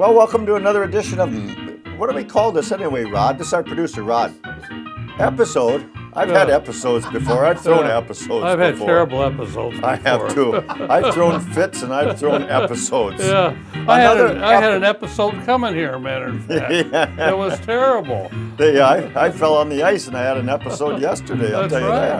Well, welcome to another edition of, what do we call this anyway, Rod? This is our producer, Rod. Episode. I've had episodes before. I've thrown episodes I've had before. terrible episodes before. I have too. I've thrown fits and I've thrown episodes. Yeah. I had an episode coming here, matter of fact. Yeah. It was terrible. I fell on the ice and I had an episode yesterday, I'll tell you that.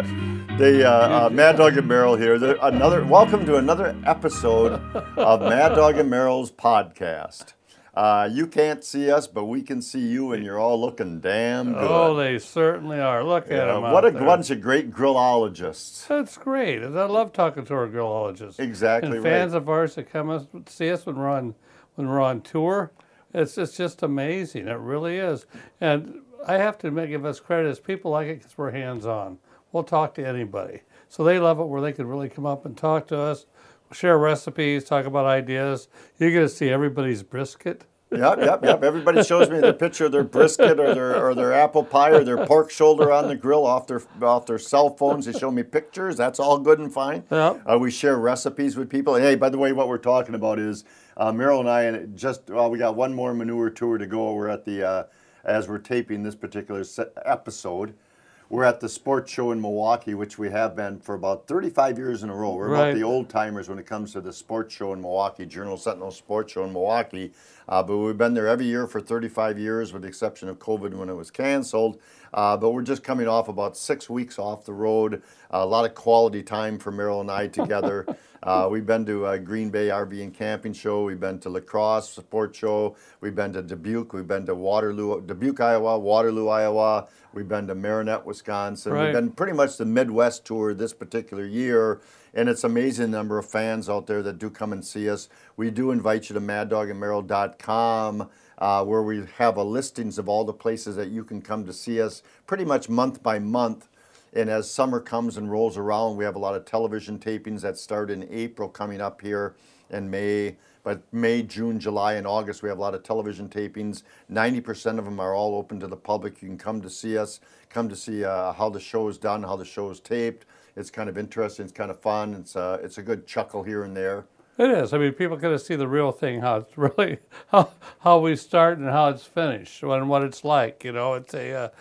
Mad Dog and Merrill here. Welcome to another episode of Mad Dog and Merrill's podcast. You can't see us, but we can see you, and you're all looking damn good. Oh, they certainly are. Look at them What a out there. bunch of great grillologists. That's great. I love talking to our grillologists. Exactly and right. fans of ours that come see us when we're on tour. It's just amazing. It really is. And I have to give us credit as people like it because we're hands-on. We'll talk to anybody. So they love it where they can really come up and talk to us, share recipes, talk about ideas. You're going to see everybody's brisket. Yep. Everybody shows me the picture of their brisket or their apple pie or their pork shoulder on the grill off their cell phones. They show me pictures. That's all good and fine. Yep. We share recipes with people. And hey, by the way, what we're talking about is Merrill and I, and we got one more manure tour to go. We're at the, as we're taping this particular episode, we're at the sports show in Milwaukee, which we have been for about 35 years in a row. We're about the old timers when it comes to the sports show in Milwaukee, Journal Sentinel Sports Show in Milwaukee. But we've been there every year for 35 years, with the exception of COVID when it was canceled. But we're just coming off about 6 weeks off the road. A lot of quality time for Merrill and I together. We've been to Green Bay RV and Camping Show. We've been to La Crosse Sports Show. We've been to Dubuque. We've been to Dubuque, Iowa, Waterloo, Iowa. We've been to Marinette, Wisconsin. Right. We've been pretty much the Midwest tour this particular year. And it's an amazing number of fans out there that do come and see us. We do invite you to maddogandmerrill.com, where we have listings of all the places that you can come to see us pretty much month by month. And as summer comes and rolls around, we have a lot of television tapings that start in April coming up here in May. But May, June, July, and August, we have a lot of television tapings. 90% of them are all open to the public. You can come to see us, come to see how the show is done, how the show is taped. It's kind of interesting. It's kind of fun. It's a good chuckle here and there. It is. I mean, people get to see the real thing, how it's really, how we start and how it's finished, and what it's like. You know, it's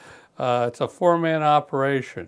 a four-man operation.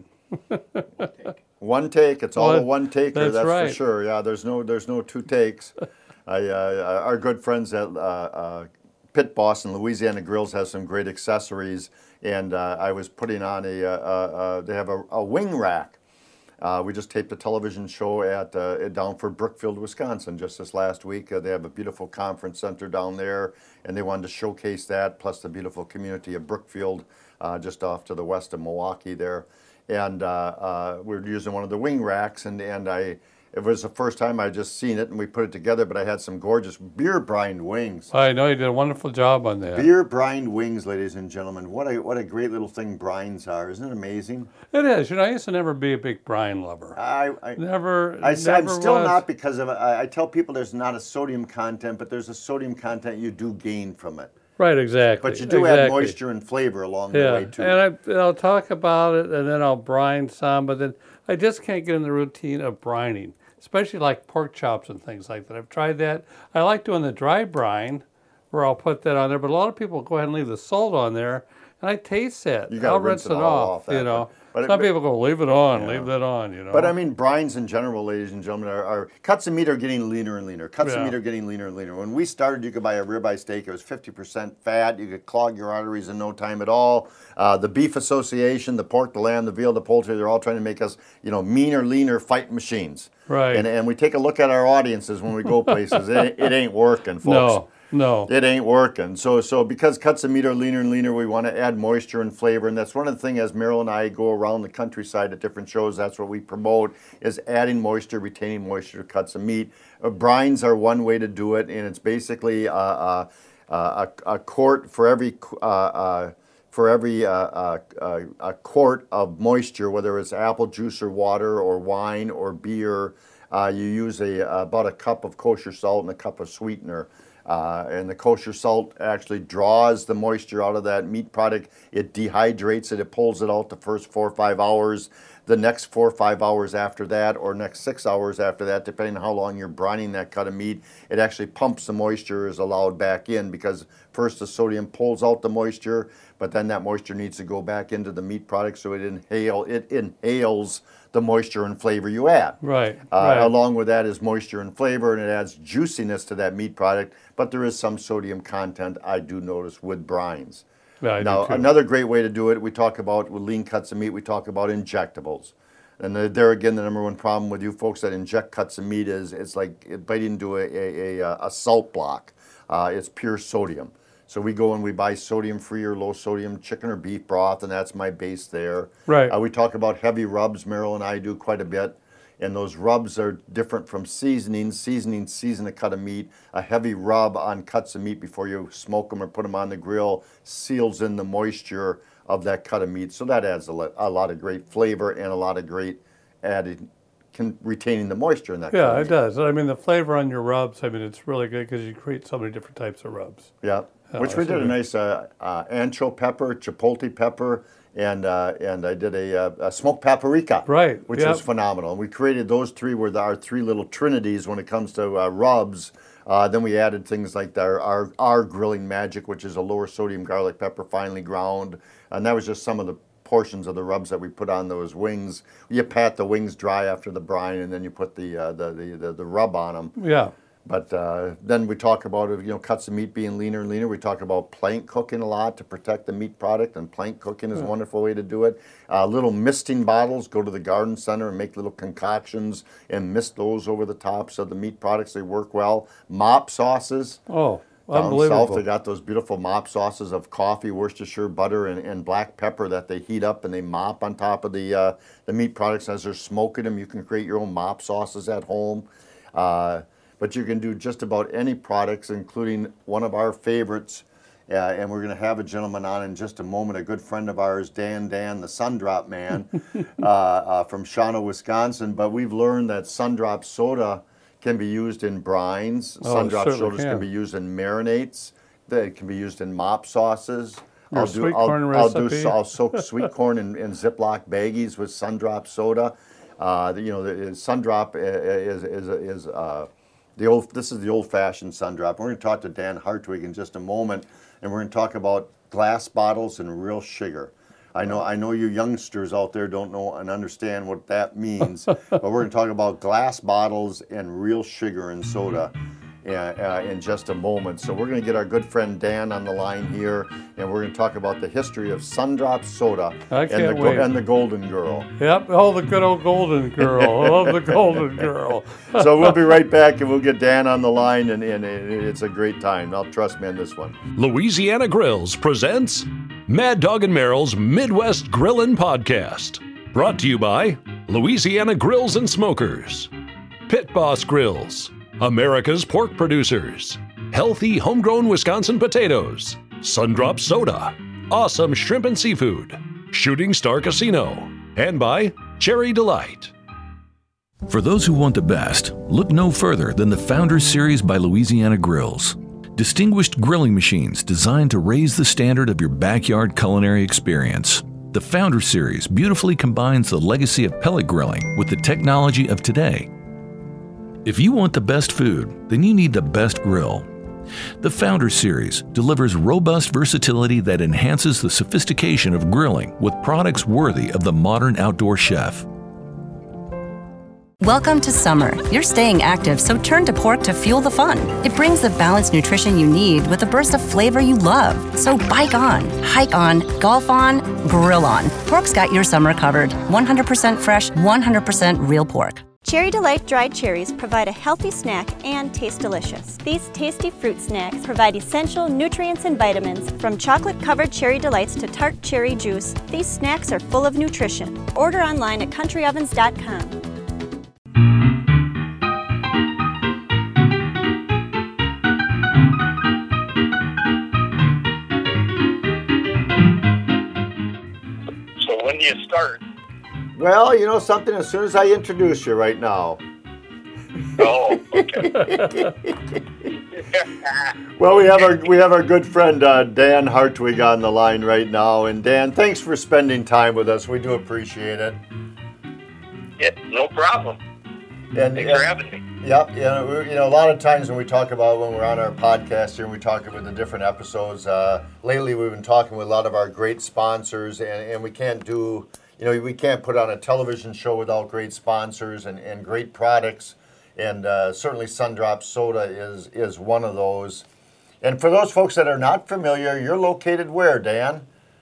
One take. It's all a one taker. That's right. For sure. Yeah. There's no two takes. Our good friends at Pit Boss and Louisiana Grills have some great accessories, and I was putting on they have a wing rack. We just taped a television show at down for Brookfield, Wisconsin, just this last week. They have a beautiful conference center down there, and they wanted to showcase that, plus the beautiful community of Brookfield, just off to the west of Milwaukee there. And we were using one of the wing racks, and it was the first time I just seen it, and we put it together, but I had some gorgeous beer brined wings. I know you did a wonderful job on that. Beer brined wings, ladies and gentlemen. What a great little thing brines are. Isn't it amazing? It is. You know, I used to never be a big brine lover. I'm still not, because I tell people there's not a sodium content, but there's a sodium content you do gain from it. Right, exactly. But you do add moisture and flavor along the way, too. And I'll talk about it, and then I'll brine some, but then I just can't get in the routine of brining, especially like pork chops and things like that. I've tried that. I like doing the dry brine, where I'll put that on there, but a lot of people go ahead and leave the salt on there, and I taste that. I'll rinse it off, you know. Some people go, leave it on, leave that on, you know. But I mean, brines in general, ladies and gentlemen, are cuts of meat are getting leaner and leaner. Cuts of meat are getting leaner and leaner. When we started, you could buy a ribeye steak. It was 50% fat. You could clog your arteries in no time at all. The Beef Association, the pork, the lamb, the veal, the poultry, they're all trying to make us, meaner, leaner fight machines. Right. And we take a look at our audiences when we go places. It ain't working, folks. No. It ain't working. So because cuts of meat are leaner and leaner, we want to add moisture and flavor. And that's one of the things, as Merrill and I go around the countryside at different shows, that's what we promote, is adding moisture, retaining moisture to cuts of meat. Brines are one way to do it, and it's basically a quart for every a quart of moisture, whether it's apple juice or water or wine or beer. You use about a cup of kosher salt and a cup of sweetener. And the kosher salt actually draws the moisture out of that meat product. It dehydrates it. It pulls it out the first 4 or 5 hours. The next 4 or 5 hours after that, or next 6 hours after that, depending on how long you're brining that cut of meat, it actually pumps the moisture, is allowed back in, because first the sodium pulls out the moisture, but then that moisture needs to go back into the meat product, so it inhales the moisture and flavor you add. Right. Along with that is moisture and flavor, and it adds juiciness to that meat product, but there is some sodium content, I do notice, with brines. Yeah, now, another great way to do it, we talk about with lean cuts of meat, we talk about injectables. And there again, the number one problem with you folks that inject cuts of meat is it's like biting into a salt block. It's pure sodium. So we go and we buy sodium-free or low-sodium chicken or beef broth, and that's my base there. Right. We talk about heavy rubs. Meryl and I do quite a bit. And those rubs are different from seasonings. Seasonings season a cut of meat. A heavy rub on cuts of meat before you smoke them or put them on the grill seals in the moisture of that cut of meat. So that adds a lot of great flavor and a lot of great retaining the moisture in that cut of meat. Yeah, it does. I mean, the flavor on your rubs, I mean, it's really good because you create so many different types of rubs. Yeah, which we did a nice ancho pepper, chipotle pepper, and I did a smoked paprika, right, which was phenomenal. And we created those three were our three little trinities when it comes to rubs. Then we added things like our grilling magic, which is a lower sodium garlic pepper finely ground, and that was just some of the portions of the rubs that we put on those wings. You pat the wings dry after the brine, and then you put the rub on them. Yeah. But then we talk about cuts of meat being leaner and leaner. We talk about plank cooking a lot to protect the meat product, and plank cooking is a wonderful way to do it. Little misting bottles, go to the garden center and make little concoctions and mist those over the tops of the meat products. They work well. Mop sauces. Oh, down unbelievable. south, they got those beautiful mop sauces of coffee, Worcestershire butter, and black pepper that they heat up and they mop on top of the meat products as they're smoking them. You can create your own mop sauces at home. But you can do just about any products, including one of our favorites, and we're going to have a gentleman on in just a moment, a good friend of ours, Dan, the Sundrop Man, from Shawano, Wisconsin. But we've learned that Sundrop soda can be used in brines. Sundrop sodas can be used in marinades. They can be used in mop sauces. I'll soak sweet corn in Ziploc baggies with Sundrop soda. The Sundrop is this is the old-fashioned Sundrop. We're going to talk to Dan Hartwig in just a moment, and we're going to talk about glass bottles and real sugar. I know you youngsters out there don't know and understand what that means, but we're going to talk about glass bottles and real sugar and soda in just a moment. So we're going to get our good friend Dan on the line here, and we're going to talk about the history of Sundrop soda and the Golden Girl. Yep, the good old Golden Girl. I love the Golden Girl. So we'll be right back, and we'll get Dan on the line, and it's a great time. Now, trust me on this one. Louisiana Grills presents Mad Dog and Merrill's Midwest Grillin' Podcast. Brought to you by Louisiana Grills and Smokers, Pit Boss Grills, America's Pork Producers, Healthy Homegrown Wisconsin Potatoes, Sundrop Soda, Awesome Shrimp and Seafood, Shooting Star Casino, and by Cherry Delight. For those who want the best, look no further than the Founders Series by Louisiana Grills. Distinguished grilling machines designed to raise the standard of your backyard culinary experience. The Founders Series beautifully combines the legacy of pellet grilling with the technology of today. If you want the best food, then you need the best grill. The Founders Series delivers robust versatility that enhances the sophistication of grilling with products worthy of the modern outdoor chef. Welcome to summer. You're staying active, so turn to pork to fuel the fun. It brings the balanced nutrition you need with a burst of flavor you love. So bike on, hike on, golf on, grill on. Pork's got your summer covered. 100% fresh, 100% real pork. Cherry Delight dried cherries provide a healthy snack and taste delicious. These tasty fruit snacks provide essential nutrients and vitamins. From chocolate-covered Cherry Delights to tart cherry juice, these snacks are full of nutrition. Order online at countryovens.com. So when do you start? Well, you know something, as soon as I introduce you right now. Oh, okay. Well, we have our good friend Dan Hartwig on the line right now, and Dan, thanks for spending time with us. We do appreciate it. Yeah, no problem. And Thanks for having me. Yep. A lot of times when we talk about when we're on our podcast here, and we talk about the different episodes. Lately, we've been talking with a lot of our great sponsors, and we can't do, we can't put on a television show without great sponsors and great products. And certainly Sundrop Soda is one of those. And for those folks that are not familiar, you're located where, Dan?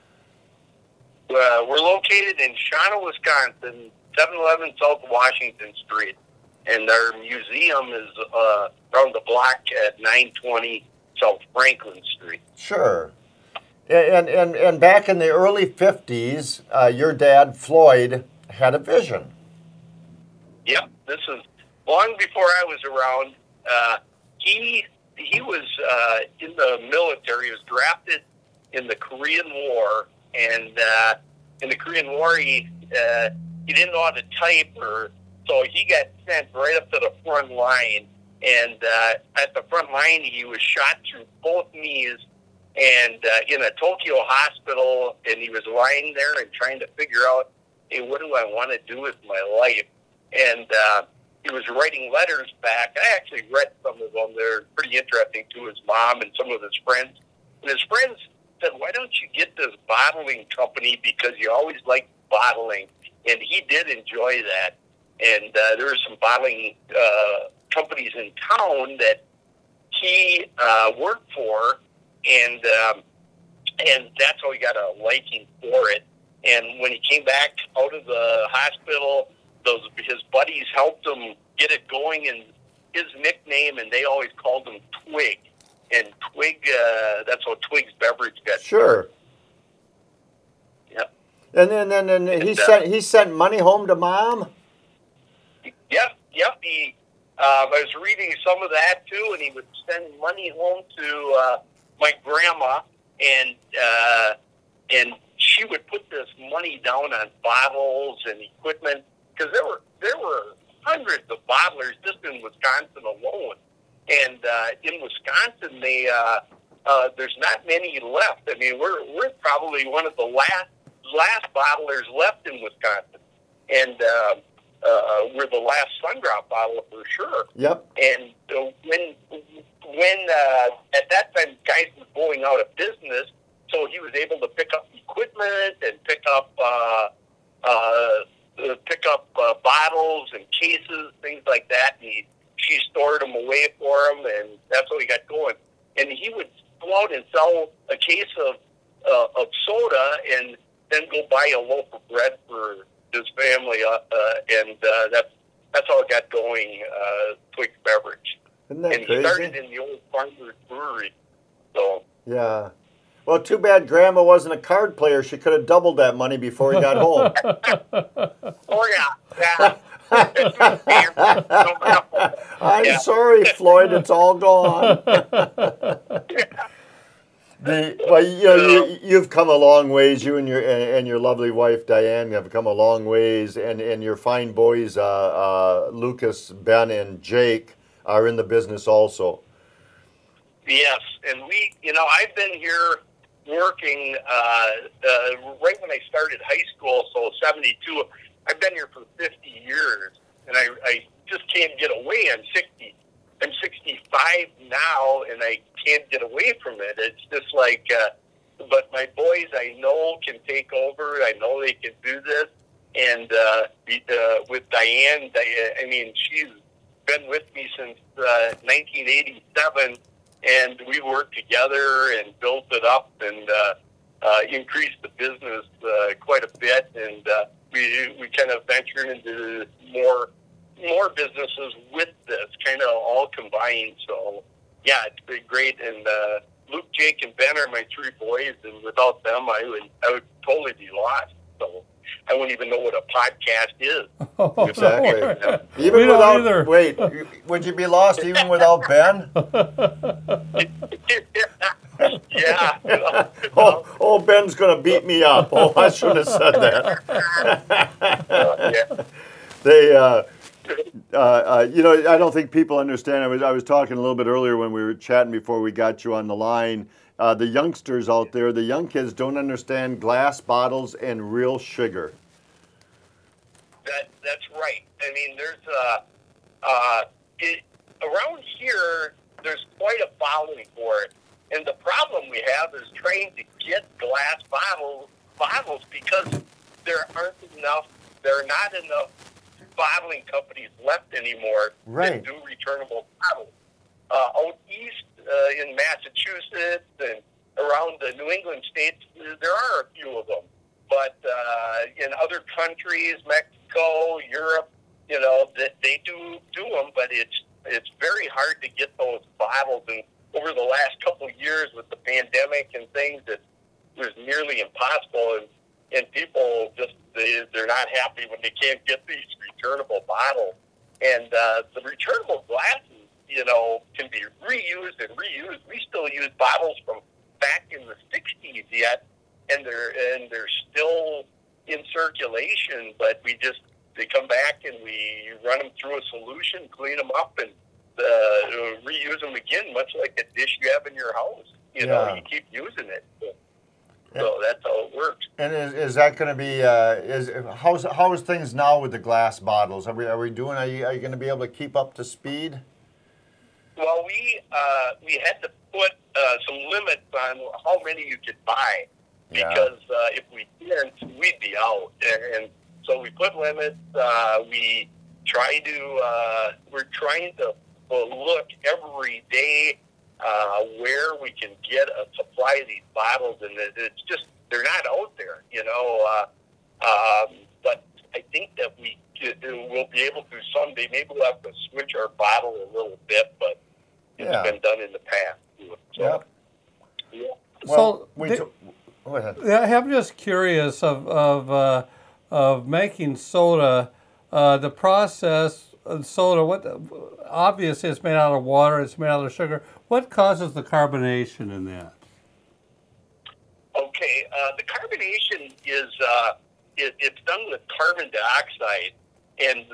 We're located in Shawano, Wisconsin, 711 South Washington Street. And our museum is around the block at 920 South Franklin Street. Sure. And back in the early 50s, your dad, Floyd, had a vision. Yep, this is long before I was around. He was in the military. He was drafted in the Korean War, and in the Korean War, he didn't know how to type, so he got sent right up to the front line. And at the front line, he was shot through both knees, and in a Tokyo hospital. And he was lying there and trying to figure out, hey, what do I want to do with my life? And he was writing letters back. I actually read some of them. They're pretty interesting to his mom and some of his friends. And his friends said, why don't you get this bottling company, because you always liked bottling. And he did enjoy that. And there were some bottling companies in town that he worked for, and that's how he got a liking for it. And when he came back out of the hospital, his buddies helped him get it going, and his nickname, and they always called him Twig. And Twig, that's how Twig's Beverage got Sure. Yep. And then he sent money home to Mom? Yep. I was reading some of that too, and he would send money home to my grandma, and she would put this money down on bottles and equipment, because there were hundreds of bottlers just in Wisconsin alone. And in Wisconsin, there's not many left. I mean, we're probably one of the last bottlers left in Wisconsin, and we're the last Sundrop bottler for sure. Yep. And when at that time guys were going out of business, so he was able to pick up equipment and pick up bottles and cases, things like that. And she stored them away for him, and that's how he got going. And he would go out and sell a case of soda, and then go buy a loaf of bread for his family, and that's how it got going. Twig's Beverage, Isn't that and crazy? he started in the old Farmers Brewery. So Yeah. Well, too bad Grandma wasn't a card player. She could have doubled that money before he got home. I'm sorry, Floyd. It's all gone. You've come a long ways. You and your lovely wife Diane have come a long ways, and your fine boys Lucas, Ben, and Jake are in the business also. Yes, and I've been here working right when I started high school, so 72. I've been here for 50 years, and I just can't get away. I'm 65 now, and I can't get away from it. It's just like, but my boys I know can take over. I know they can do this. And with Diane, I mean, she's been with me since 1987, and we worked together and built it up and increased the business quite a bit. And we kind of ventured into more businesses with this, kind of all combined. So, yeah, it's been great. And Luke, Jake, and Ben are my three boys, and without them, I would totally be lost. So I wouldn't even know what a podcast is. Exactly. We don't either. Wait, would you be lost even without Ben? Yeah. Oh, Ben's going to beat me up. Oh, I should have said that. Yeah. I don't think people understand. I was talking a little bit earlier when we were chatting before we got you on the line. The youngsters out there, the young kids don't understand glass bottles and real sugar. That's right. I mean, there's around here, there's quite a following for it. And the problem we have is trying to get glass bottles because there are not enough bottling companies left anymore that do returnable bottles. Out east in Massachusetts and around the New England states, there are a few of them. But in other countries, Mexico, Europe, they do them, but it's very hard to get those bottles. And over the last couple of years with the pandemic and things, it was nearly impossible. And people just, they're not happy when they can't get these returnable bottles. And the returnable glasses, can be reused and reused. We still use bottles from back in the 60s yet, and they're still in circulation, but they come back and we run them through a solution, clean them up, and reuse them again, much like a dish you have in your house. You keep using it. So that's how it works. And is that going to be? How is things now with the glass bottles? Are you going to be able to keep up to speed? Well, we had to put some limits on how many you could buy because if we didn't, we'd be out. And so we put limits. We're trying to look every day where we can get a supply of these bottles, and it's just they're not out there, but I think that we'll be able to someday. Maybe we'll have to switch our bottle a little bit, but it's been done in the past. So, Well, go ahead. I'm just curious of making soda. The process of soda, obviously it's made out of water, it's made out of sugar. What causes the carbonation in that? Okay, the carbonation is it's done with carbon dioxide, and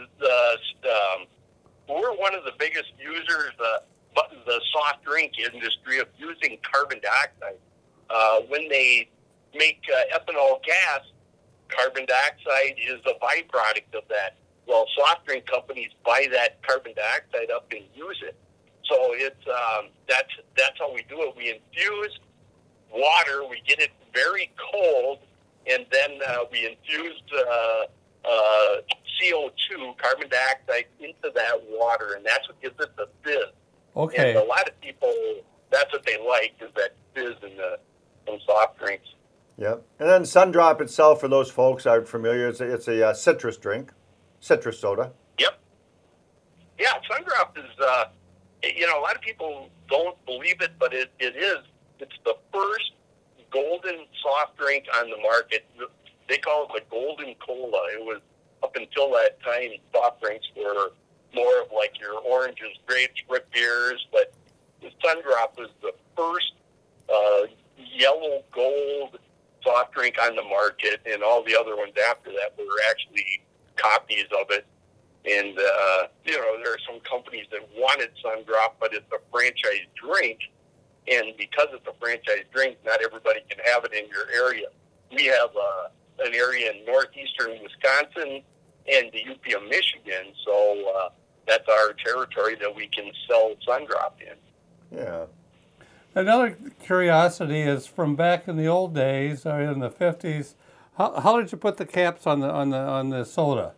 we're one of the biggest users, the soft drink industry, of using carbon dioxide. When they make ethanol gas, carbon dioxide is a byproduct of that. Well, soft drink companies buy that carbon dioxide up and use it. So it's that's how we do it. We infuse water. We get it very cold, and then we infuse CO2, carbon dioxide, into that water, and that's what gives it the fizz. Okay. And a lot of people, that's what they like, is that fizz in soft drinks. Yep. And then Sundrop itself, for those folks who aren't familiar, it's a citrus drink, citrus soda. Yep. Yeah, Sundrop is, a lot of people don't believe it, but it is. It's the first golden soft drink on the market. They call it the Golden Cola. It was, up until that time, soft drinks were more of like your oranges, grapes, root beers, but the Sundrop was the first yellow gold soft drink on the market, and all the other ones after that were actually copies of it. And, there are some companies that wanted Sundrop, but it's a franchise drink, and because it's a franchise drink, not everybody can have it in your area. We have an area in northeastern Wisconsin and the UP of Michigan, so that's our territory that we can sell Sundrop in. Yeah. Another curiosity is from back in the old days, or in the 50s. How did you put the caps on the soda?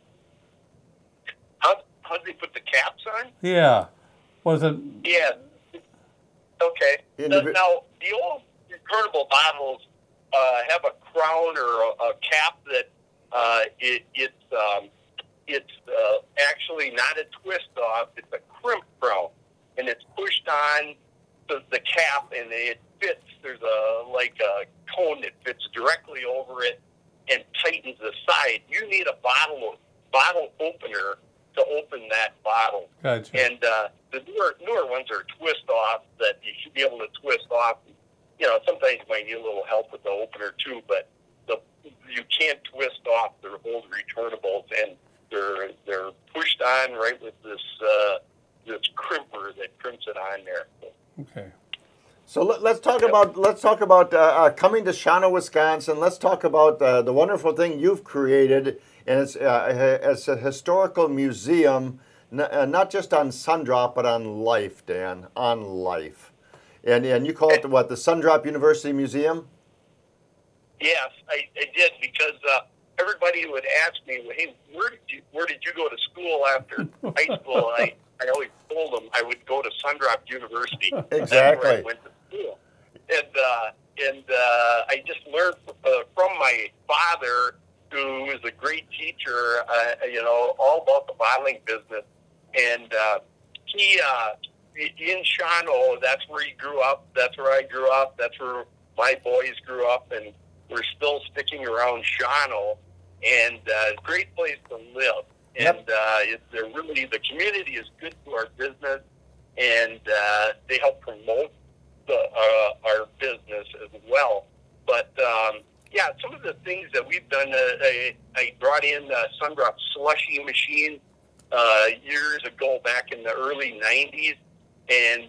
How did they put the caps on? Yeah. Was it? Yeah. Okay. Now, the old returnable bottles have a crown or a cap that it's actually not a twist off. It's a crimp crown, and it's pushed on the cap, and it fits. There's a cone that fits directly over it and tightens the side. You need a bottle opener to open that bottle. Gotcha. And the newer ones are twist off that you should be able to twist off. Sometimes you might need a little help with the opener too, but you can't twist off the old returnables, and they're pushed on right let's talk about coming to Shawano, Wisconsin. Let's talk about the wonderful thing you've created, and it's a historical museum, not just on Sundrop, but on life, Dan, on life. And you call it what, the Sundrop University Museum? Yes, I did, because everybody would ask me, "Hey, where did you go to school after high school?" I always told them I would go to Sundrop University. Exactly. That's where I went to school. And I just learned from my father, who was a great teacher, all about the bottling business. And he, in Shawano, that's where he grew up. That's where I grew up. That's where my boys grew up. And we're still sticking around Shawano. And great place to live. And the community is good to our business, and they help promote our business as well. But some of the things that we've done, I brought in Sundrop slushy machine years ago, back in the early '90s, and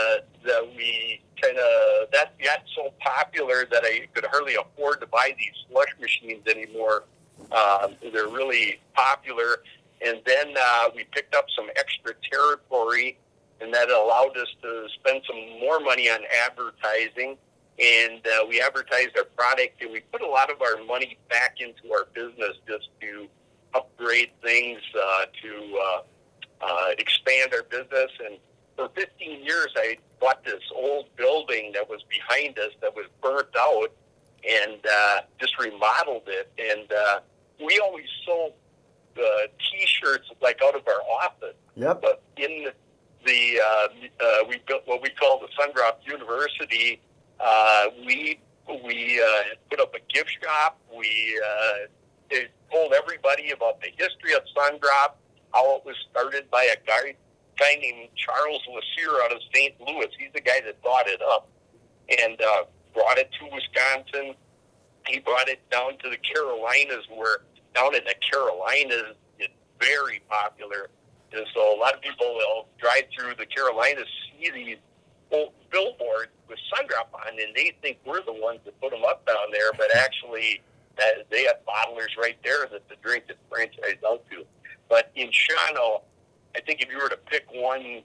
that got so popular that I could hardly afford to buy these slush machines anymore. They're really popular. And then we picked up some extra territory, and that allowed us to spend some more money on advertising. And we advertised our product, and we put a lot of our money back into our business just to upgrade things, to expand our business. And for 15 years, I bought this old building that was behind us that was burnt out, and just remodeled it. And we always sold T-shirts like out of our office. Yep. But in the we built what we call the Sundrop University. We put up a gift shop. We told everybody about the history of Sundrop, how it was started by a guy named Charles Lassier out of St. Louis. He's the guy that thought it up and brought it to Wisconsin. He brought it down to the Carolinas, where down in the Carolinas it's very popular. And so a lot of people will drive through the Carolinas, see these old billboards with Sundrop on, and they think we're the ones that put them up down there, but actually they have bottlers right there that the drink is franchised out to. But in Shawano, I think if you were to pick one,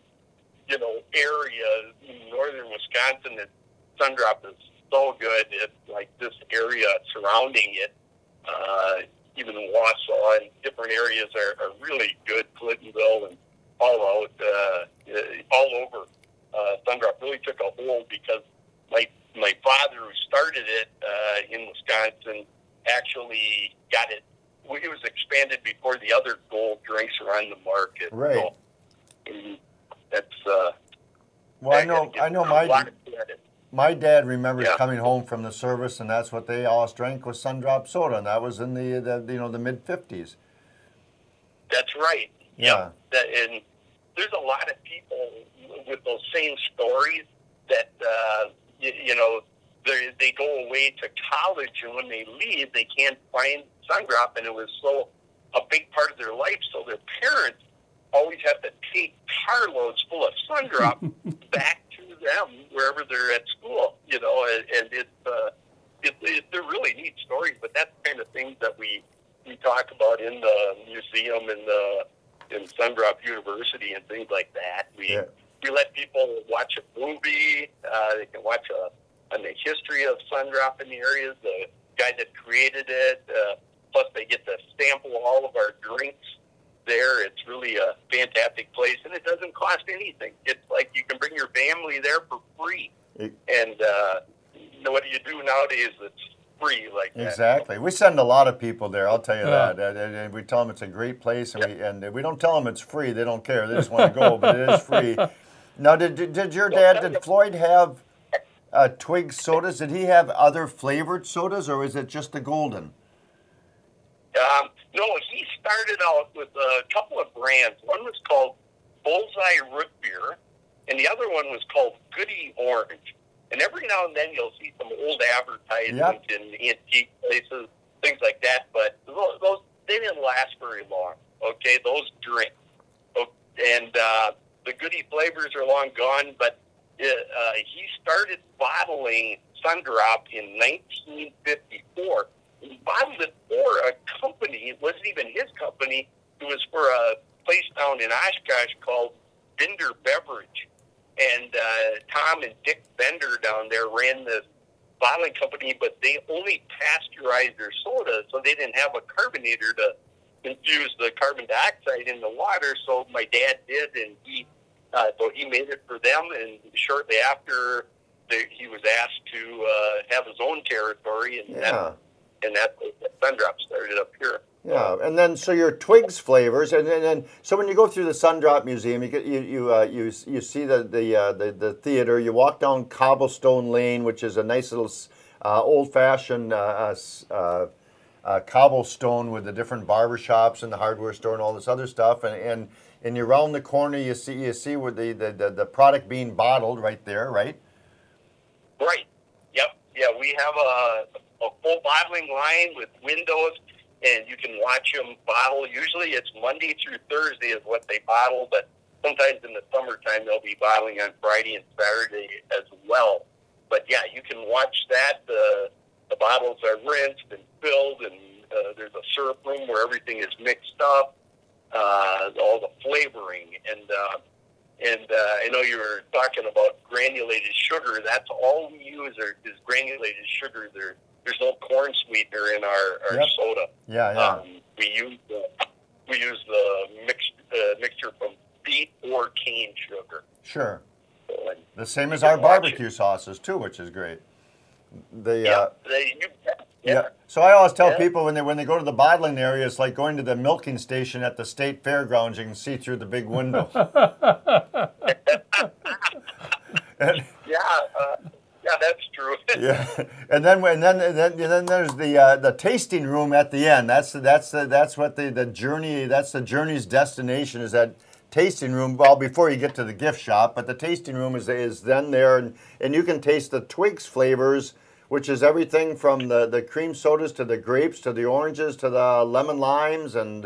area in northern Wisconsin that Sundrop is so good, it's like this area surrounding it, even Wausau and different areas are really good. Clintonville and all out, all over. Sundrop really took a hold because my father, who started it in Wisconsin, actually got it. It was expanded before the other gold drinks are on the market. Right. So, that's. Well, I know my dad remembers coming home from the service, and that's what they all drank was Sundrop soda, and that was in the mid-50s. That's right. Yeah. And there's a lot of people with those same stories that they go away to college, and when they leave, they can't find Sundrop, and it was so a big part of their life. So their parents always have to take carloads full of Sundrop back to them wherever they're at school. And they're really neat stories. But that's the kind of things that we talk about in the museum and in Sundrop University and things like that. We let people watch a movie. They can watch on the history of Sundrop in the areas, the guy that created it. Plus, they get to sample all of our drinks there. It's really a fantastic place, and it doesn't cost anything. It's like you can bring your family there for free. And what do you do nowadays that's free like that? Exactly. We send a lot of people there, I'll tell you that. And we tell them it's a great place, and we don't tell them it's free. They don't care. They just want to go, but it is free. Now, did your dad, did Floyd have Twig sodas? Did he have other flavored sodas, or is it just the golden? No, he started out with a couple of brands. One was called Bullseye Root Beer, and the other one was called Goody Orange. And every now and then you'll see some old advertisements in antique places, things like that. But those they didn't last very long. Okay, those drinks, and the Goody flavors are long gone. But he started bottling Sundrop in 1954. He bottled it for a company. It wasn't even his company. It was for a place down in Oshkosh called Bender Beverage. And Tom and Dick Bender down there ran this bottling company, but they only pasteurized their soda, so they didn't have a carbonator to infuse the carbon dioxide in the water. So my dad did, and so he made it for them. And shortly after, he was asked to have his own territory, and that's Sundrop started up here. Yeah, and then so your Twigs flavors, and then so when you go through the Sundrop Museum, you see the theater. You walk down Cobblestone Lane, which is a nice little old-fashioned cobblestone with the different barbershops and the hardware store and all this other stuff. And you round the corner, you see where the product being bottled right there, right? Right. Yep. Yeah, we have a full bottling line with windows. And you can watch them bottle. Usually it's Monday through Thursday is what they bottle, but sometimes in the summertime they'll be bottling on Friday and Saturday as well. But yeah, you can watch that. The bottles are rinsed and filled, and there's a syrup room where everything is mixed up, all the flavoring. And I know you were talking about granulated sugar. That's all we use is granulated sugar. There's no corn sweetener in our soda. Yeah. We use the mixture from beet or cane sugar. Sure. So, the same as our barbecue sauces too, which is great. So I always tell people when they go to the bottling area, it's like going to the milking station at the state fairgrounds. You can see through the big window. Yeah, that's true. Yeah, and then there's the tasting room at the end. That's what the journey. That's the journey's destination, is that tasting room. Well, before you get to the gift shop, but the tasting room is then there, and you can taste the Twigs flavors, which is everything from the cream sodas to the grapes to the oranges to the lemon limes and.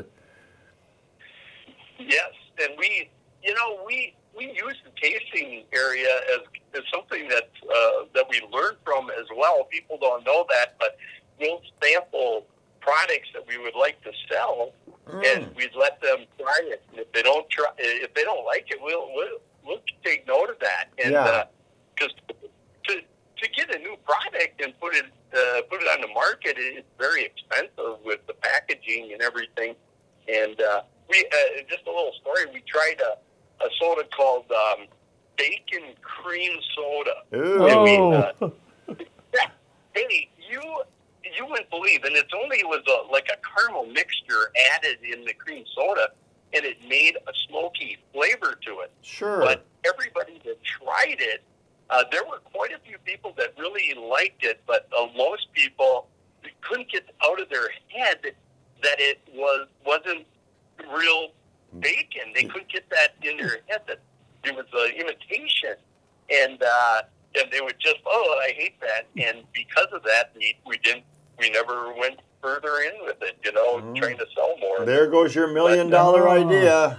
Yes, and we use the tasting area as something that we learn from as well. People don't know that, but we'll sample products that we would like to sell, and we'd let them try it. And if they don't like it, we'll take note of that. And because to get a new product and put it on the market, it's very expensive with the packaging and everything. And we just a little story. We tried a soda called bacon cream soda. Oh. Hey, you wouldn't believe, and it was like a caramel mixture added in the cream soda, and it made a smoky flavor to it. Sure. But everybody that tried it, there were quite a few people that really liked it, but most people couldn't get out of their head that it wasn't real bacon. They couldn't get that in their head that it was an imitation, and they would just, I hate that. And because of that, we never went further in with it, trying to sell more. There goes your $1 million idea.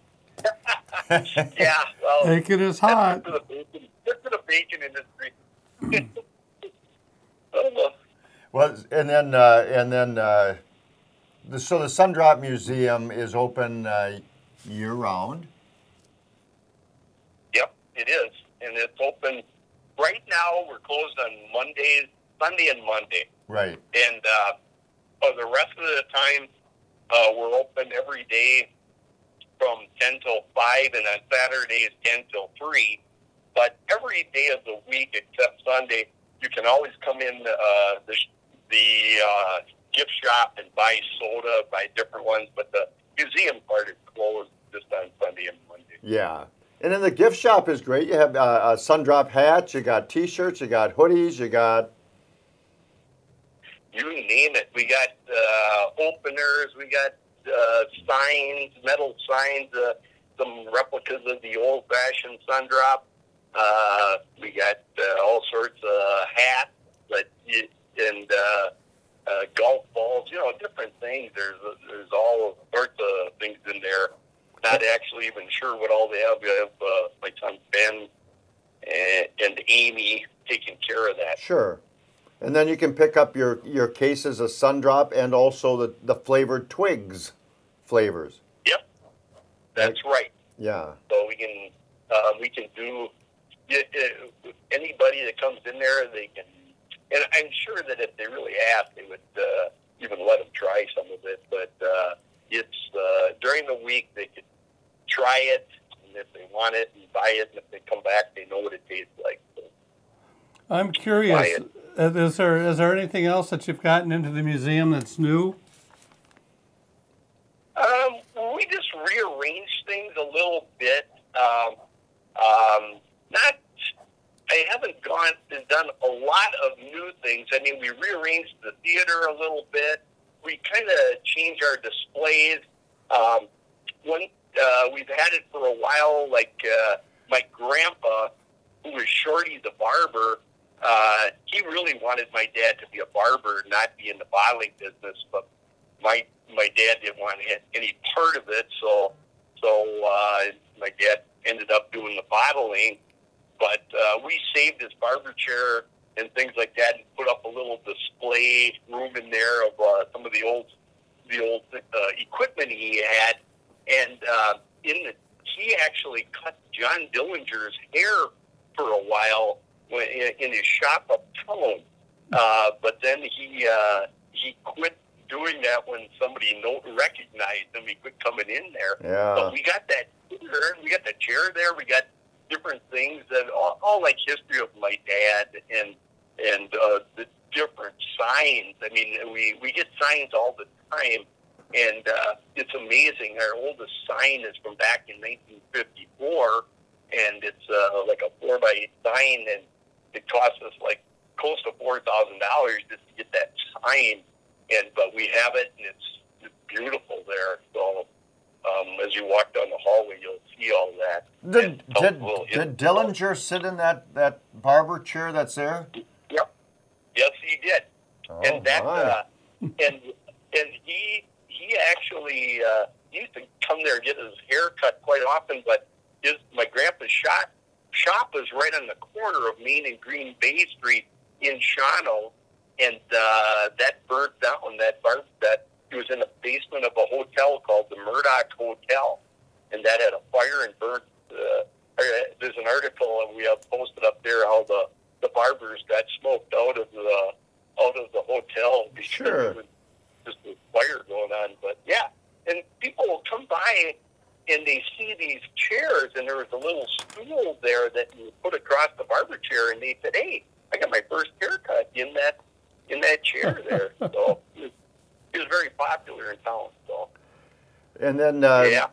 Yeah, well, bacon is hot. Get to the bacon industry. Well, and then so the Sundrop Museum is open year round. Yep, it is, and it's open right now. We're closed on Sunday and Monday. Right. And the rest of the time, we're open every day from 10 till 5, and on Saturdays 10 till 3. But every day of the week except Sunday, you can always come in the gift shop and buy soda, buy different ones. But the museum part is closed just on Sunday and Monday. Yeah. And then the gift shop is great. You have Sundrop hats, you got T-shirts, you got hoodies, you got... You name it. We got openers, we got signs, metal signs, some replicas of the old-fashioned Sundrop. We got all sorts of hats, and golf balls, different things. There's all sorts of things in there. Not actually even sure what all they have. We have my son Ben Sure. And then you can pick up your cases of Sundrop and also the flavored twigs flavors. Yep, that's right. Yeah. So we can do anybody that comes in there, they can, and I'm sure that if they really asked, they would even let them try some of it. But it's during the week they could try it, and if they want it, and buy it, and if they come back, they know what it tastes like. So, I'm curious. Is there anything else that you've gotten into the museum that's new? We just rearranged things a little bit. I haven't done a lot of new things. I mean, we rearranged the theater a little bit. We kind of changed our displays. We've had it for a while. Like my grandpa, who was Shorty the barber, he really wanted my dad to be a barber, not be in the bottling business. But my dad didn't want any part of it, so my dad ended up doing the bottling. But we saved his barber chair and things like that, and put up a little display room in there of some of the old equipment he had. And he actually cut John Dillinger's hair for a while in his shop uptown. But then he quit doing that when somebody recognized him. He quit coming in there. Yeah. But we got that chair there. We got different things that all like history of my dad and the different signs. I mean, we get signs all the time, and it's amazing. Our oldest sign is from back in 1954, and it's like a 4x8 sign, and it cost us like close to $4,000 just to get that sign. But we have it, and it's beautiful there. So as you walk down the hallway, you'll see all that. Did Dillinger sit in that barber chair that's there? Yep. Yes, he did. Oh, and that my. and he actually he used to come there and get his hair cut quite often. But my grandpa's shop was right on the corner of Main and Green Bay Street in Shawano, and that burnt down. That it was in the basement of a hotel called the Murdoch Hotel, and that had a fire and burnt. There's an article that we have posted up there how the barbers got smoked out of the hotel because Sure. there was just a fire going on. But yeah, and people will come by and they see these chairs, and there was a little stool there that you put across the barber chair, and they said, "Hey, I got my first haircut in that chair there." So it was very popular in town. So. And then, Yeah.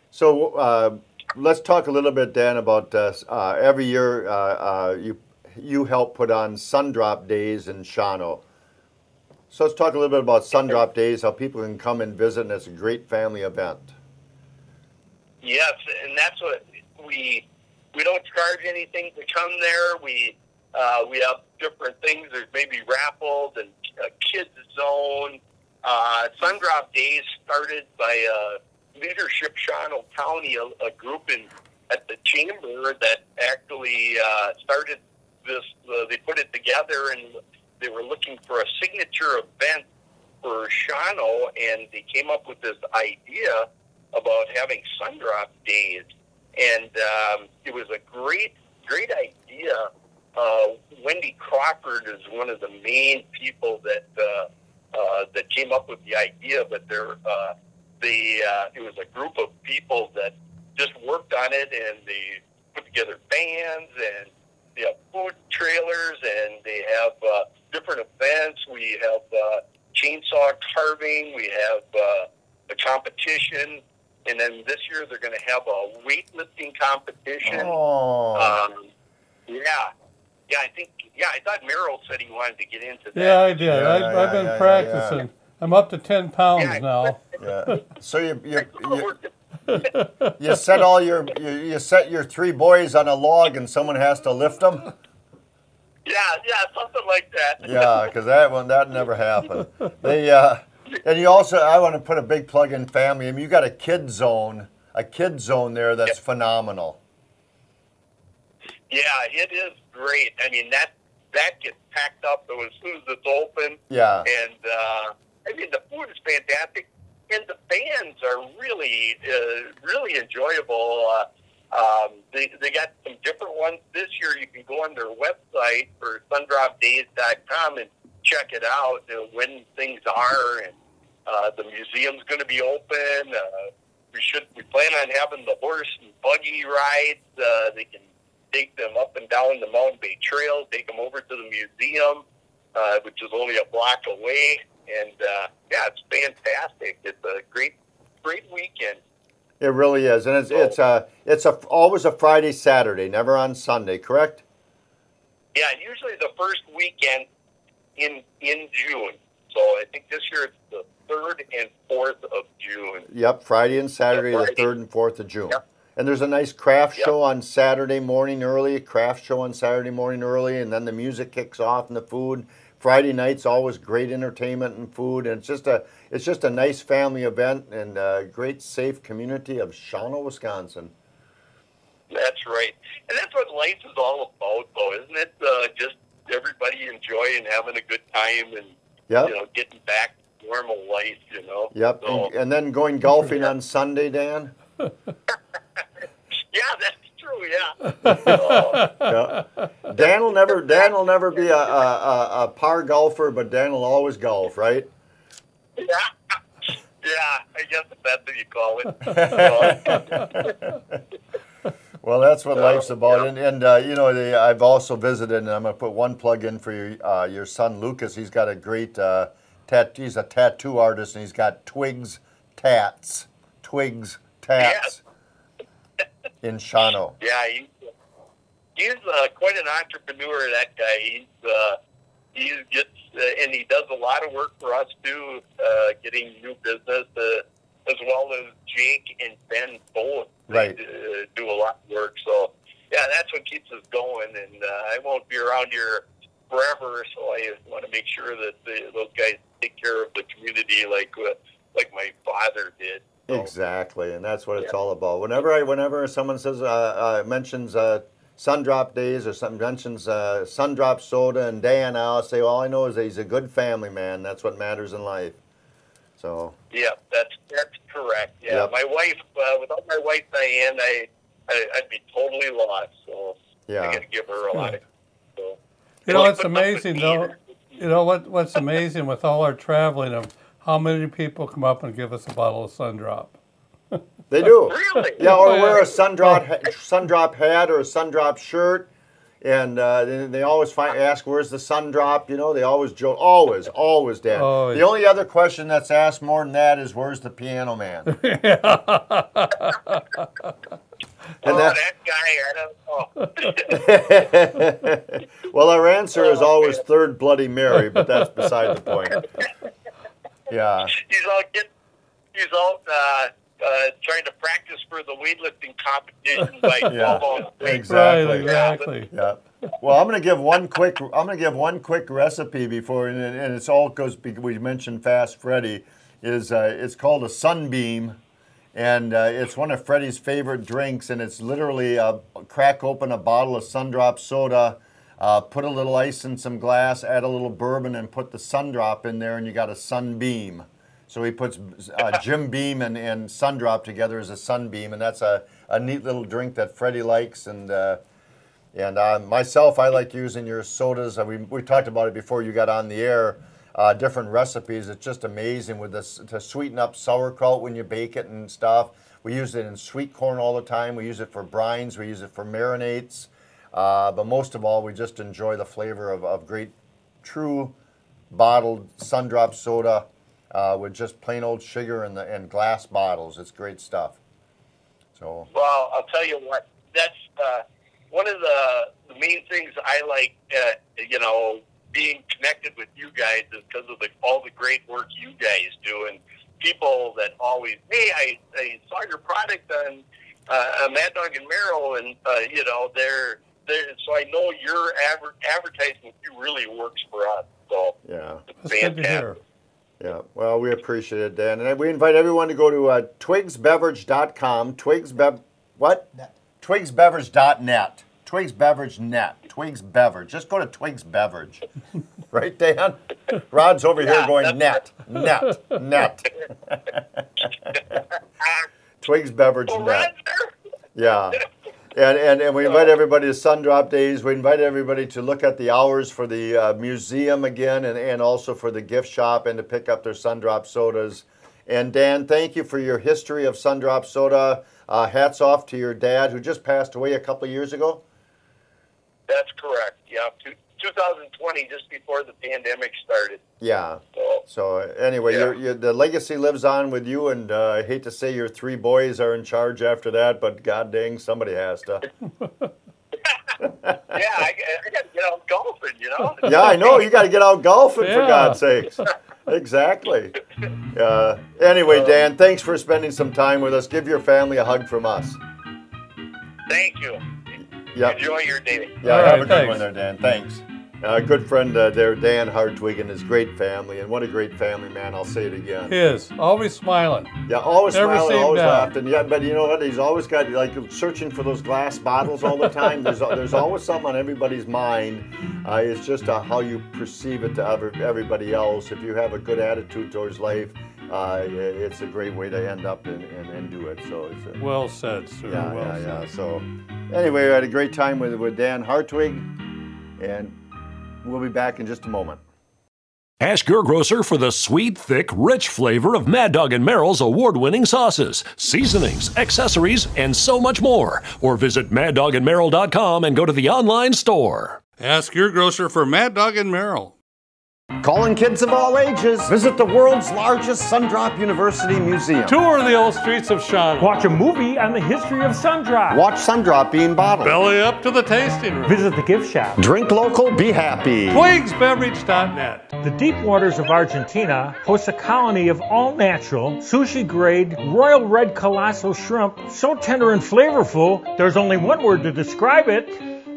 So let's talk a little bit, Dan, about every year you help put on Sundrop Days in Shawano. So let's talk a little bit about Sundrop Days, how people can come and visit, and it's a great family event. Yes, and that's what we don't charge anything to come there. We have different things. There's maybe raffles and a kids zone. Sundrop Days started by Leadership Shawano County, a group at the chamber that actually started this. They put it together, and they were looking for a signature event for Shawano, and they came up with this idea about having Sundrop Days, and it was a great idea. Wendy Crawford is one of the main people that came up with the idea, but it was a group of people that just worked on it, and they put together bands, and they have food trailers, and they have different events. We have chainsaw carving, we have a competition, and then this year they're going to have a weightlifting competition. Oh. I thought Merrill said he wanted to get into that. Yeah, I did. I've been practicing. Yeah. I'm up to 10 pounds now. Yeah. So you set all you set your three boys on a log, and someone has to lift them. Yeah, something like that. Yeah, because that never happened. And you also, I want to put a big plug in family. I mean, you got a kid zone there that's phenomenal. Yeah, it is great. I mean, that gets packed up as soon as it's open. Yeah. And I mean, the food is fantastic, and the bands are really, really enjoyable. They got some different ones this year. You can go on their website for sundropdays.com and check it out, when things are, and the museum's going to be open. We plan on having the horse and buggy rides. They can take them up and down the Mountain Bay Trail, take them over to the museum, which is only a block away. And yeah, it's fantastic. It's a great weekend. It really is, and it's always a Friday, Saturday, never on Sunday, correct? Yeah, usually the first weekend in June. So I think this year it's the 3rd and 4th of June. Yep, Friday and Saturday, Yeah, the Friday. 3rd and 4th of June. Yep. And there's a nice craft Yep. show on Saturday morning early, and then the music kicks off and the food. Friday night's always great entertainment and food, and it's just a nice family event and a great safe community of Shawano, Wisconsin. That's right. And that's what life is all about, though, isn't it? Just everybody enjoying, having a good time, and Yep. getting back to normal life, Yep. So, And then going golfing on Sunday, Dan. yeah, that's true, yeah. Yeah. Dan will never be a par golfer, but Dan will always golf, right? Yeah. Yeah, I guess that's what you call it. Well, that's what life's about, and I've also visited, and I'm gonna put one plug in for your son Lucas. He's got a great he's a tattoo artist, and he's got Twigs Tats in Shawano. Yeah, he's quite an entrepreneur. That guy. He gets and he does a lot of work for us too, getting new business, as well as Jake and Ben both. Right. They, do a lot of work. So yeah, that's what keeps us going. And I won't be around here forever, so I want to make sure that those guys take care of the community like my father did. So, Exactly, and that's what it's all about. Whenever someone says mentions Sundrop Days or something, mentions Sundrop Soda and Dan, I'll say all I know is that he's a good family man. That's what matters in life. So. yeah, that's correct. Yeah, Yep. my wife. Without my wife Diane, I'd be totally lost. So Yeah. I got to give her a lot of. So. You know Well, what's put up with amazing me. though? You know what's amazing with all our traveling of how many people come up and give us a bottle of Sundrop. They do. Really? Yeah, or wear a Sundrop hat or a Sundrop shirt, and they always ask, "Where's the Sundrop?" They always joke. Always, Dan. Always. The only other question that's asked more than that is, "Where's the piano man?" That guy, I don't know. Well, our answer is always Third Bloody Mary, but that's beside the point. Yeah. He's all trying to practice for the weightlifting competition by 12 on stage. Exactly. Right, exactly. Yeah. Well, I'm going to give one quick recipe before, and it's all because we mentioned Fast Freddy. It's called a Sunbeam, and it's one of Freddy's favorite drinks. And it's literally crack open a bottle of Sundrop soda, put a little ice in some glass, add a little bourbon, and put the Sundrop in there, and you got a Sunbeam. So he puts Jim Beam and Sundrop together as a Sunbeam, and that's a neat little drink that Freddy likes. And myself, I like using your sodas. We talked about it before you got on the air. Different recipes. It's just amazing with this to sweeten up sauerkraut when you bake it and stuff. We use it in sweet corn all the time. We use it for brines. We use it for marinades. But most of all, we just enjoy the flavor of great, true, bottled Sundrop soda. With just plain old sugar and glass bottles. It's great stuff. So. Well, I'll tell you what. That's one of the main things I like. Being connected with you guys is because of all the great work you guys do, and people that always, hey, I saw your product on Mad Dog and Merrill, and they're so I know your advertising with you really works for us. So Yeah. it's That's good to hear. fantastic. Yeah, well, we appreciate it, Dan. And we invite everyone to go to twigsbeverage.com, twigsbeverage.net, twigsbeverage.net, Twiggs Beverage. Just go to Twiggs Beverage. Right, Dan? Rod's over here going net. Twiggs Beverage Oh, net. right there. Yeah. And we invite everybody to Sundrop Days. We invite everybody to look at the hours for the museum again and also for the gift shop and to pick up their Sundrop sodas. And Dan, thank you for your history of Sundrop Soda. Hats off to your dad who just passed away a couple of years ago. That's correct. Yeah, 2020, just before the pandemic started. Yeah. So, So anyway, Yeah. the legacy lives on with you, and I hate to say your 3 boys are in charge after that, but god dang, somebody has to. yeah, I got to get out golfing, you know? Yeah, I know. You got to get out golfing, for Yeah. God's sakes. Exactly. Anyway, Dan, thanks for spending some time with us. Give your family a hug from us. Thank you. Yep. Enjoy your day. Yeah, All have right, a good thanks. one there, Dan. Thanks. Good friend there, Dan Hartwig, and his great family. And what a great family, man. I'll say it again. He is always smiling. Yeah, always Never smiling, seemed always down. laughing. Yeah, but you know what? He's always got, like, searching for those glass bottles all the time. There's always something on everybody's mind. It's just how you perceive it to everybody else. If you have a good attitude towards life, it's a great way to end up and do it. So it's Well said, sir. yeah, well yeah, said. yeah. So anyway, we had a great time with Dan Hartwig, and we'll be back in just a moment. Ask your grocer for the sweet, thick, rich flavor of Mad Dog and Merrill's award-winning sauces, seasonings, accessories, and so much more. Or visit maddogandmerrill.com and go to the online store. Ask your grocer for Mad Dog and Merrill. Calling kids of all ages. Visit the world's largest Sundrop University Museum. Tour the old streets of Shawnee. Watch a movie on the history of Sundrop. Watch Sundrop being bottled. Belly up to the tasting room. Visit the gift shop. Drink local, be happy. TwigsBeverage.net. The deep waters of Argentina host a colony of all-natural, sushi-grade, royal red colossal shrimp so tender and flavorful, there's only one word to describe it.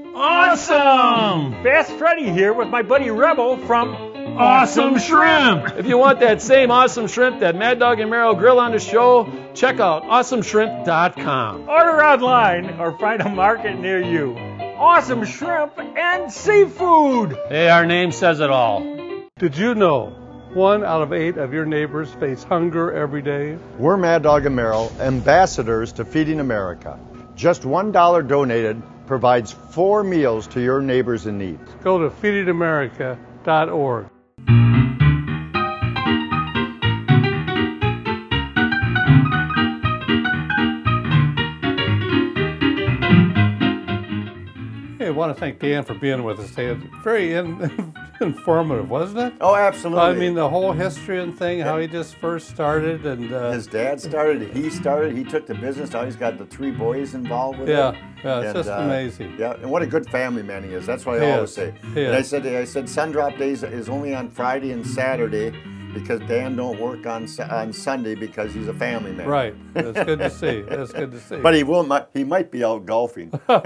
Awesome! Fast Freddy here with my buddy Rebel from Awesome Shrimp. If you want that same awesome shrimp that Mad Dog and Merrill grill on the show, check out awesomeshrimp.com. Order online or find a market near you. Awesome shrimp and seafood. Hey, our name says it all. Did you know 1 out of 8 of your neighbors face hunger every day? We're Mad Dog and Merrill, ambassadors to Feeding America. Just $1 donated provides 4 meals to your neighbors in need. Go to feedingamerica.org. Hey, I want to thank Dan for being with us today. It's very informative, wasn't it? Oh, absolutely. I mean, the whole history and thing, how he just first started, and his dad started, he took the business, now he's got the 3 boys involved with yeah, it. it's And, just amazing. Yeah, and what a good family man he is. That's what He I always is. say. He And I is. said Sundrop Days is only on Friday and Saturday because Dan don't work on Sunday because he's a family man. Right. That's good to see. That's good to see. But he might be out golfing. but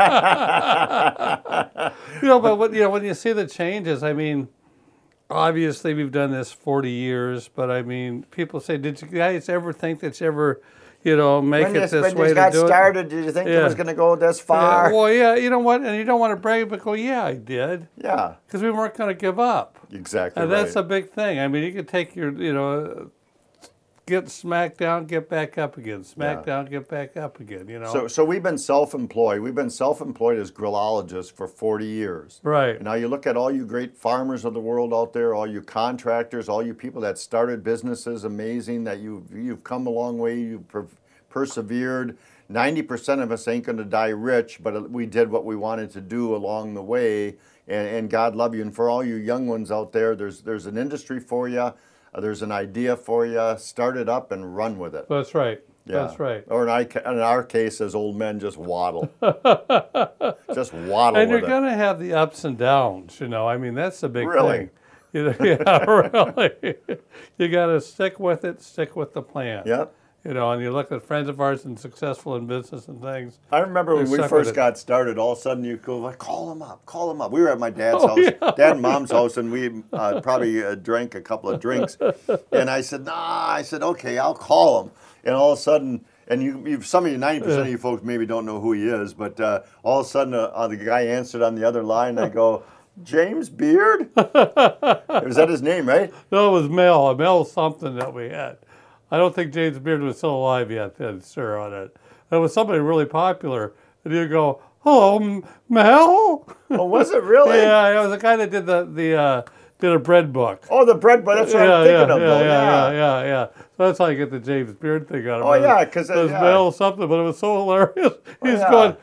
when you see the changes, I mean, obviously we've done this 40 years, but I mean, people say, did you guys ever think that you ever, make it this when way you to got do started, did you think it Yeah. was going to go this it? far? Yeah, well, yeah, you know what? And you don't want to brag, but go, yeah, I did. Yeah, Because we weren't going to give up. exactly And right. that's a big thing. I mean, you could take your, get smacked down, get back up again. Smack down, get back up again, So we've been self-employed. We've been self-employed as grillologists for 40 years. Right. And now you look at all you great farmers of the world out there, all you contractors, all you people that started businesses, amazing that you've come a long way, you've persevered. 90% of us ain't going to die rich, but we did what we wanted to do along the way, and God love you. And for all you young ones out there, there's an industry for you. There's an idea for you. Start it up and run with it. That's right. Yeah. That's right. Or in our case, as old men, just waddle. Just waddle And you're with going to have the ups and downs, I mean, that's the big Really? thing. Yeah, really. You got to stick with it, stick with the plan. it. Yep. And you look at friends of ours and successful in business and things. I remember when They're we stuck first with it. got started, all of a sudden you go, like, call them up. We were at my dad's house, dad and mom's house, and we probably drank a couple of drinks. And I said, okay, I'll call them. And all of a sudden, And some of you, 90% of you folks maybe don't know who he is, but all of a sudden the guy answered on the other line. I go, James Beard? Was that his name, right? No, it was Mel. Mel something that we had. I don't think James Beard was still alive yet then, sir, on it. It was somebody really popular. And you go, hello, Mel? Oh, was it really? Yeah, it was the guy that did did a bread book. Oh, the bread book. That's what I'm thinking of. Yeah. So that's how you get the James Beard thing out of it. Oh, yeah, because it was Mel something, but it was so hilarious. He's going,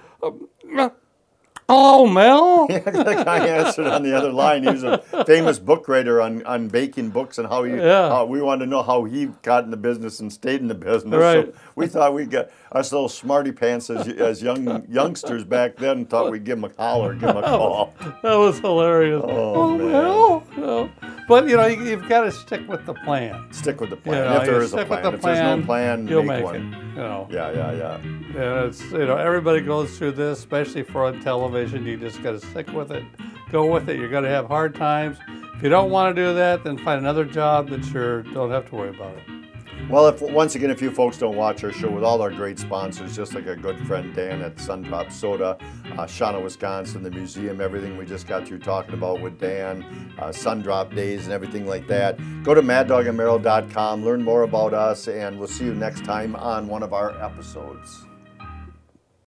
oh, Mel? Yeah, the guy answered on the other line. He was a famous book writer on baking books and how we wanted to know how he got in the business and stayed in the business. Right. So we thought we'd get us little smarty pants as youngsters back then. Thought we'd give him a holler, give him a call. That was hilarious. Oh, man. Mel? No. But you've got to stick with the plan. Stick with the plan. If there is a plan. If there's no plan, you'll make make one. it. Yeah. And it's everybody goes through this, especially for on television. You just got to stick with it, go with it. You're going to have hard times. If you don't want to do that, then find another job that you don't have to worry about it. Well, once again, if you folks don't watch our show with all our great sponsors, just like our good friend Dan at Sundrop Soda, Shauna, Wisconsin, the museum, everything we just got through talking about with Dan, Sundrop Days and everything like that, go to maddogandmerrill.com, learn more about us, and we'll see you next time on one of our episodes.